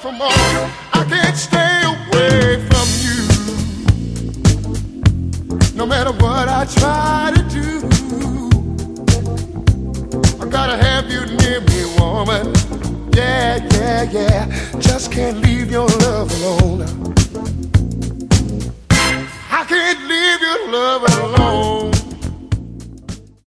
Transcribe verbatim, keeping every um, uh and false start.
from home. I can't stay away from you. No matter what I try to do, I gotta have you near me, woman. Yeah, yeah, yeah. Just can't leave your love alone. I can't leave your love alone.